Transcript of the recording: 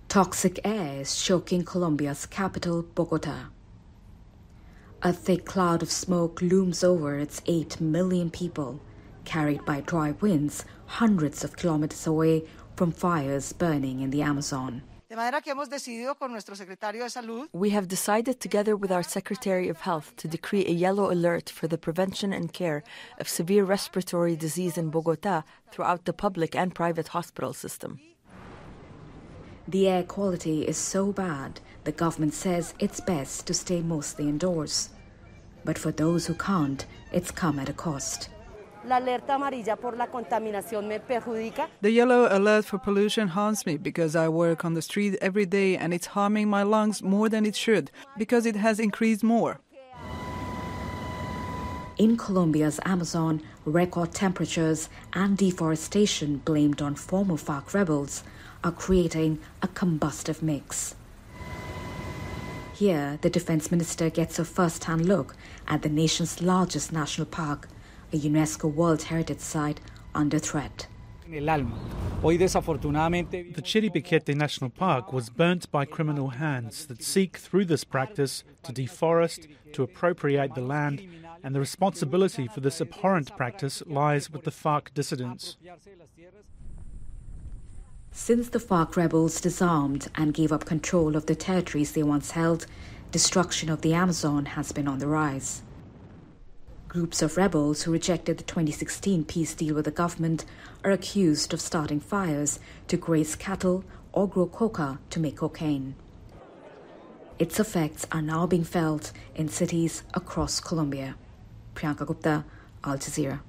Toxic air is choking Colombia's capital, Bogota. A thick cloud of smoke looms over its 8 million people, carried by dry winds hundreds of kilometers away from fires burning in the Amazon. We have decided together with our Secretary of Health to decree a yellow alert for the prevention and care of severe respiratory disease in Bogota throughout the public and private hospital system. The air quality is so bad, the government says it's best to stay mostly indoors. But for those who can't, it's come at a cost. The yellow alert for pollution harms me because I work on the street every day and it's harming my lungs more than it should because it has increased more. In Colombia's Amazon, record temperatures and deforestation blamed on former FARC rebels are creating a combustive mix. Here, the defense minister gets a first-hand look at the nation's largest national park, a UNESCO World Heritage Site under threat. The Chiribiquete National Park was burnt by criminal hands that seek through this practice to deforest, to appropriate the land, and the responsibility for this abhorrent practice lies with the FARC dissidents. Since the FARC rebels disarmed and gave up control of the territories they once held, destruction of the Amazon has been on the rise. Groups of rebels who rejected the 2016 peace deal with the government are accused of starting fires to graze cattle or grow coca to make cocaine. Its effects are now being felt in cities across Colombia. Priyanka Gupta, Al Jazeera.